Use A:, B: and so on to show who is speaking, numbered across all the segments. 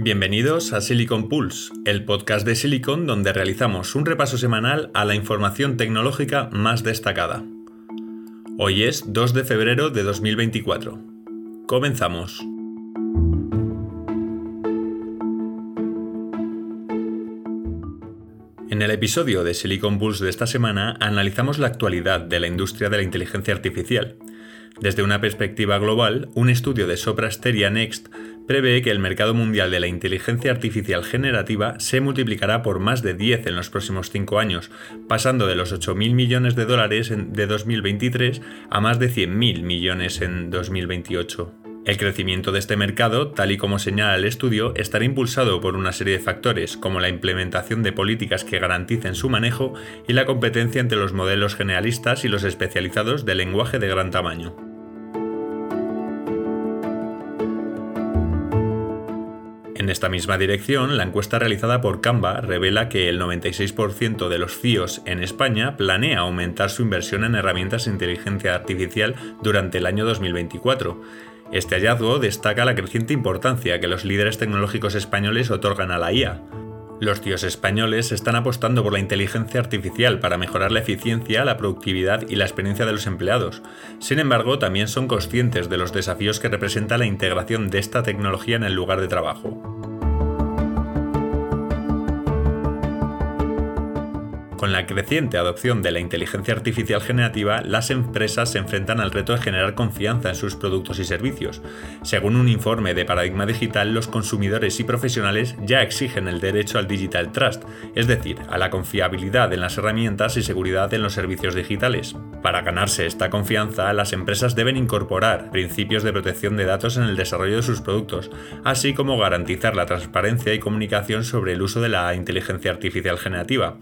A: Bienvenidos a Silicon Pulse, el podcast de Silicon donde realizamos un repaso semanal a la información tecnológica más destacada. Hoy es 2 de febrero de 2024. Comenzamos. En el episodio de Silicon Pulse de esta semana analizamos la actualidad de la industria de la inteligencia artificial. Desde una perspectiva global, un estudio de Sopra Steria Next prevé que el mercado mundial de la inteligencia artificial generativa se multiplicará por más de 10 en los próximos 5 años, pasando de los 8.000 millones de dólares de 2023 a más de 100.000 millones en 2028. El crecimiento de este mercado, tal y como señala el estudio, estará impulsado por una serie de factores, como la implementación de políticas que garanticen su manejo y la competencia entre los modelos generalistas y los especializados de lenguaje de gran tamaño. En esta misma dirección, la encuesta realizada por Canva revela que el 96% de los CIOs en España planea aumentar su inversión en herramientas de inteligencia artificial durante el año 2024. Este hallazgo destaca la creciente importancia que los líderes tecnológicos españoles otorgan a la IA. Los CIOs españoles están apostando por la inteligencia artificial para mejorar la eficiencia, la productividad y la experiencia de los empleados. Sin embargo, también son conscientes de los desafíos que representa la integración de esta tecnología en el lugar de trabajo. Con la creciente adopción de la inteligencia artificial generativa, las empresas se enfrentan al reto de generar confianza en sus productos y servicios. Según un informe de Paradigma Digital, los consumidores y profesionales ya exigen el derecho al Digital Trust, es decir, a la confiabilidad en las herramientas y seguridad en los servicios digitales. Para ganarse esta confianza, las empresas deben incorporar principios de protección de datos en el desarrollo de sus productos, así como garantizar la transparencia y comunicación sobre el uso de la inteligencia artificial generativa.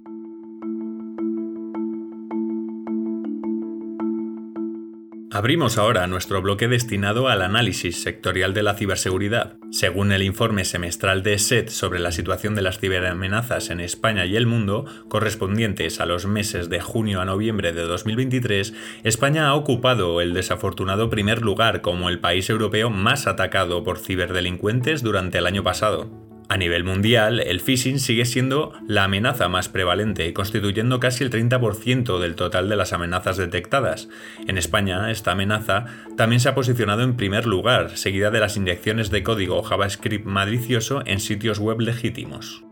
A: Abrimos ahora nuestro bloque destinado al análisis sectorial de la ciberseguridad. Según el informe semestral de SET sobre la situación de las ciberamenazas en España y el mundo, correspondientes a los meses de junio a noviembre de 2023, España ha ocupado el desafortunado primer lugar como el país europeo más atacado por ciberdelincuentes durante el año pasado. A nivel mundial, el phishing sigue siendo la amenaza más prevalente, constituyendo casi el 30% del total de las amenazas detectadas. En España, esta amenaza también se ha posicionado en primer lugar, seguida de las inyecciones de código JavaScript malicioso en sitios web legítimos.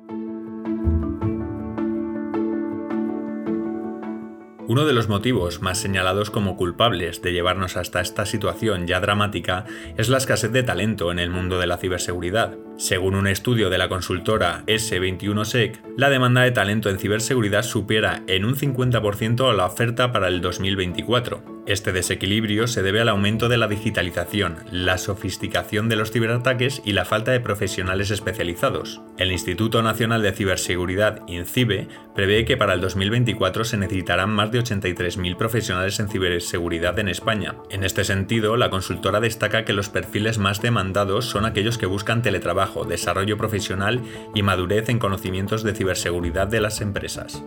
A: Uno de los motivos más señalados como culpables de llevarnos hasta esta situación ya dramática es la escasez de talento en el mundo de la ciberseguridad. Según un estudio de la consultora S21Sec, la demanda de talento en ciberseguridad supera en un 50% la oferta para el 2024. Este desequilibrio se debe al aumento de la digitalización, la sofisticación de los ciberataques y la falta de profesionales especializados. El Instituto Nacional de Ciberseguridad, INCIBE, prevé que para el 2024 se necesitarán más de 83.000 profesionales en ciberseguridad en España. En este sentido, la consultora destaca que los perfiles más demandados son aquellos que buscan teletrabajo, desarrollo profesional y madurez en conocimientos de ciberseguridad de las empresas.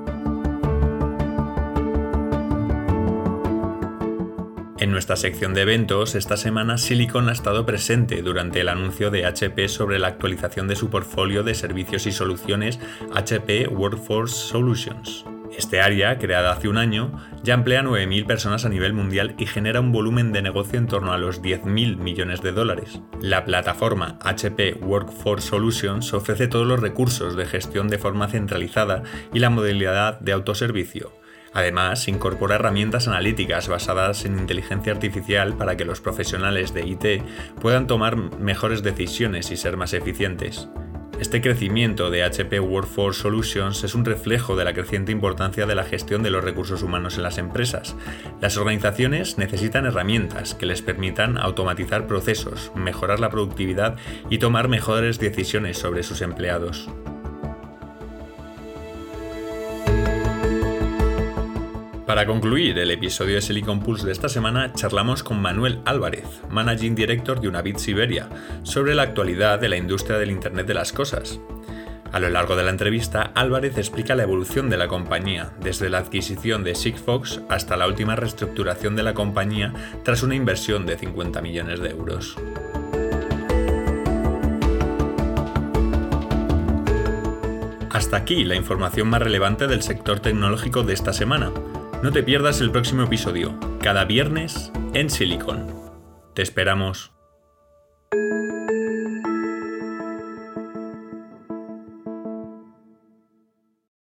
A: En nuestra sección de eventos, esta semana Silicon ha estado presente durante el anuncio de HP sobre la actualización de su portfolio de servicios y soluciones HP Workforce Solutions. Este área, creada hace un año, ya emplea 9.000 personas a nivel mundial y genera un volumen de negocio en torno a los 10.000 millones de dólares. La plataforma HP Workforce Solutions ofrece todos los recursos de gestión de forma centralizada y la modalidad de autoservicio. Además, incorpora herramientas analíticas basadas en inteligencia artificial para que los profesionales de IT puedan tomar mejores decisiones y ser más eficientes. Este crecimiento de HP Workforce Solutions es un reflejo de la creciente importancia de la gestión de los recursos humanos en las empresas. Las organizaciones necesitan herramientas que les permitan automatizar procesos, mejorar la productividad y tomar mejores decisiones sobre sus empleados. Para concluir el episodio de Silicon Pulse de esta semana, charlamos con Manuel Álvarez, Managing Director de Unabit Siberia, sobre la actualidad de la industria del Internet de las Cosas. A lo largo de la entrevista, Álvarez explica la evolución de la compañía, desde la adquisición de Sigfox hasta la última reestructuración de la compañía tras una inversión de 50 millones de euros. Hasta aquí la información más relevante del sector tecnológico de esta semana. No te pierdas el próximo episodio, cada viernes en Silicon. Te esperamos.